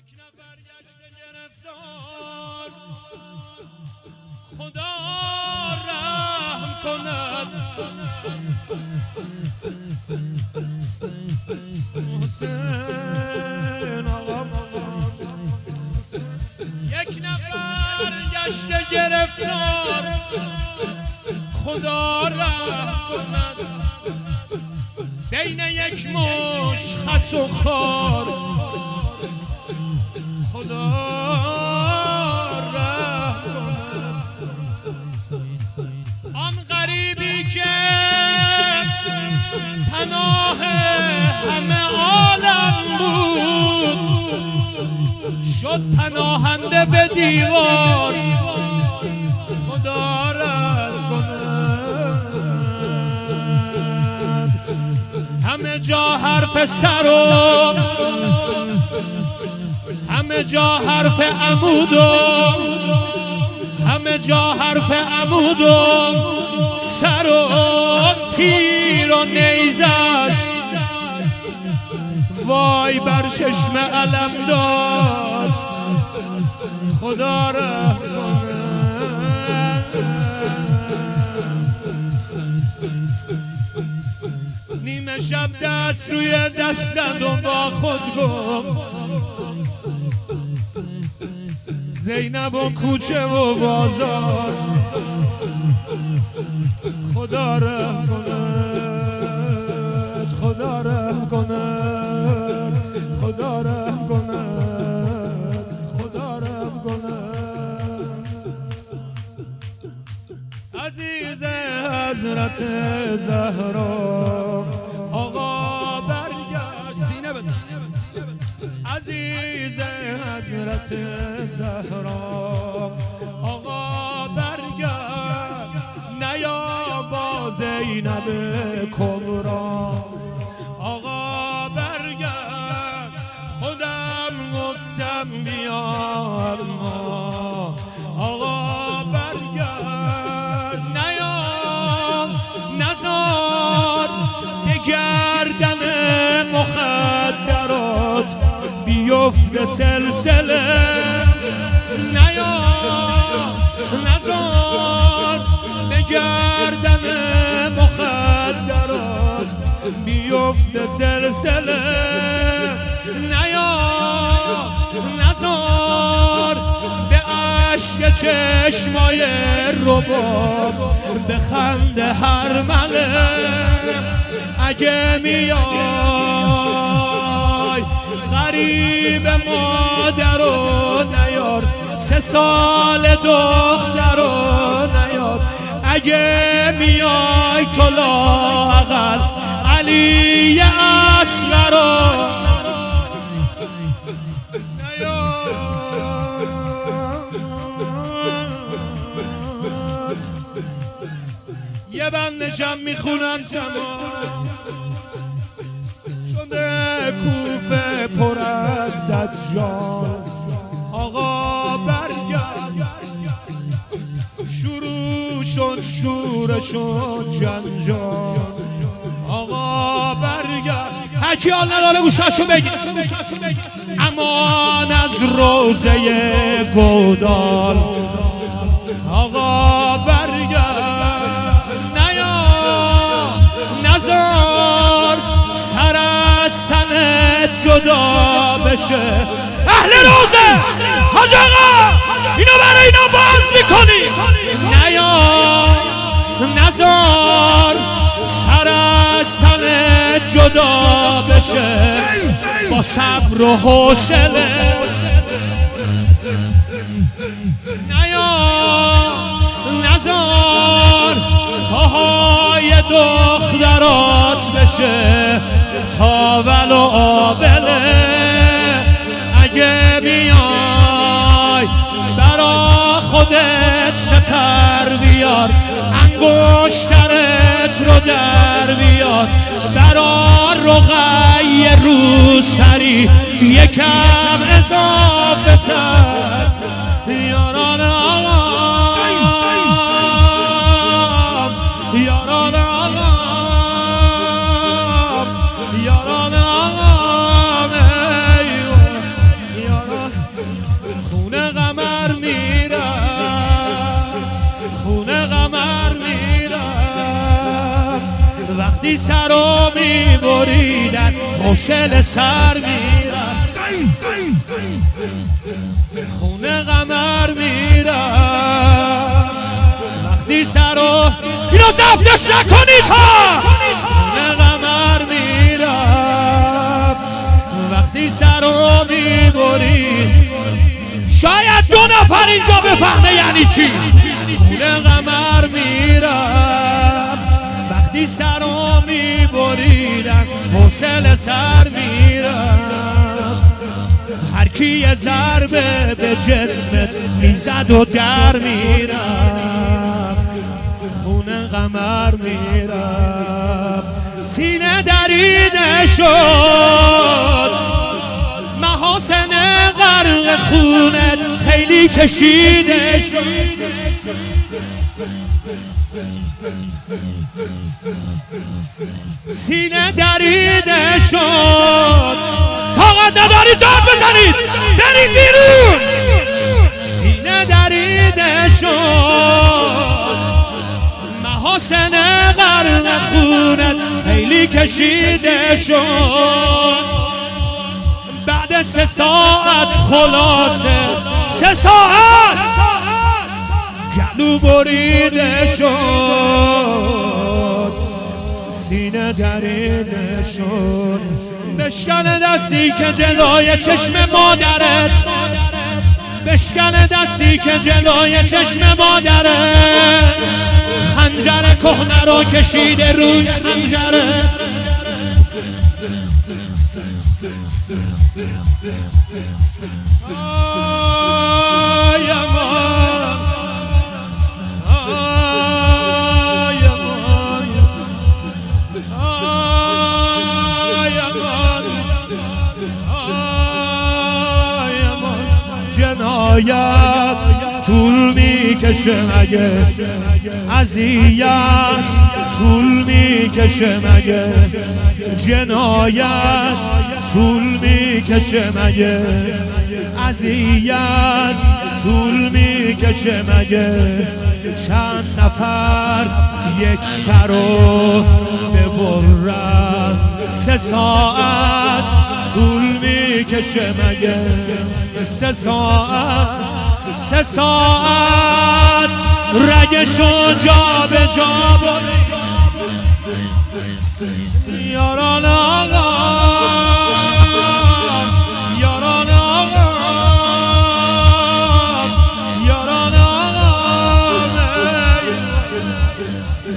یک نفر گشته گرفتار خدا رحم کند حسین آقا یک نفر گشته گرفتار خدا رحم کند بین یک مش خس و خار خدا رحم کند آن غریبی که پناه همه عالم بود شد پناهنده به دیوار خدا رحم کند همه جا حرف سر و همه جا حرف عمود و همه جا حرف عمود و سر و تیر و نیزه است وای بر چشم علم دار خدا رحم کند نیمه شب دست روی دستند و با خود گفت زینب و کوچه و بازار خدا رحم کند خدا رحم کند خدا رحم کند خدا رحم کند عزیز حضرت زهرا آقا برگشت سینه بزن عزیز حضرت زهرا آقا برگرد نیا با زینب کبرا آقا برگرد خودم گفتم بیا اما آقا برگرد نیا نزار به گردن مخدرات بیفت سلسله نیا نزار به گردن مخدرات بیفت سلسله نیا نزار به عشق چشمای رباب به خنده هر مله اگه میای غریب مادر و نیار 3 سال دختر و نیار اگه میای تو لااقل علی اصغر یه بندشم میخونم تمام شده کوفه پر از دجال آقا برگرد شروع شد شورش و جنجال آقا برگرد هرکی حال نداره گوشاشو بگیر امان از روزه گودال آقا برگرد نیا نزار سر از تنت جدا بشه اهل روزه حاج آقا اینو برای اینا باز میکنی نیا نزار سر از تنت جدا بشه با صبر و حوصله نیا نزار پاهای دخترات بشه تاول و آبله اگه میای برا خودت سپر بیار انگشترت رو در بیار برا رقی رو سری یکم اضافه تر یاران آقام یاران آقام یاران آقام یاران میبریدن حوصله سر میرم خونه قمر میرم وقتی سرو اینو زفلش نکنید ها خونه قمر میرم وقتی سرو میبرید شاید 2 نفر اینجا بفهمه یعنی چی خونه قمر میرم وقتی سرو میبریدم حوصله سر میرم هر کی یه ضربه به جسمت میزد و در میرم خونه قمر میرم سینه دریده شد محاسن غرق خونت خیلی کشیده شد سینه دریده شد طاقت نداری داد بزنید برید بیرون سینه دریده شد محاسن غرق خونت خیلی کشیده شد بعد 3 ساعت خلاصه 3 ساعت گلو بریده شد سینه دریده شد بشکن دستی که جلوی چشم مادرت بشکن دستی که جلوی چشم مادرت خنجر کهنه رو کشیده روی خنجرت آی امان آی امان آی امان آی امان جنایت طول میکشه مگه اذیت طول میکشه مگه جنایت طول میکشه مگه اذیت طول میکشه مگه چند نفر یک سرو ببرن 3 ساعت طول میکشه مگه 3 ساعت رگشو جا به جا یاران آقا یاران آقا یاران آقا